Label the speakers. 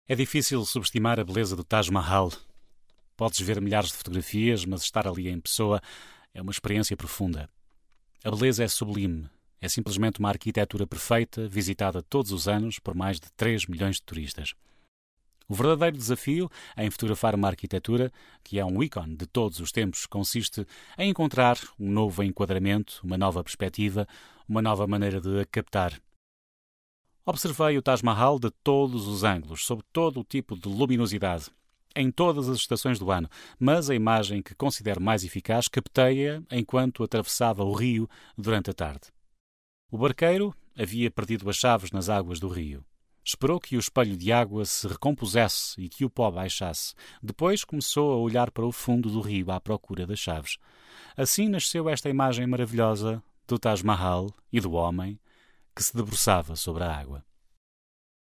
Speaker 1: É difícil subestimar a beleza do Taj Mahal. Podes ver milhares de fotografias, mas estar ali em pessoa é uma experiência profunda. A beleza é sublime. É simplesmente uma arquitetura perfeita, visitada todos os anos por mais de 3 milhões de turistas. O verdadeiro desafio em fotografar uma arquitetura, que é um ícone de todos os tempos, consiste em encontrar um novo enquadramento, uma nova perspectiva, uma nova maneira de a captar. Observei o Taj Mahal de todos os ângulos, sob todo o tipo de luminosidade, em todas as estações do ano, mas a imagem que considero mais eficaz captei-a enquanto atravessava o rio durante a tarde. O barqueiro havia perdido as chaves nas águas do rio. Esperou que o espelho de água se recompusesse e que o pó baixasse. Depois começou a olhar para o fundo do rio à procura das chaves. Assim nasceu esta imagem maravilhosa do Taj Mahal e do homem que se debruçava sobre a água.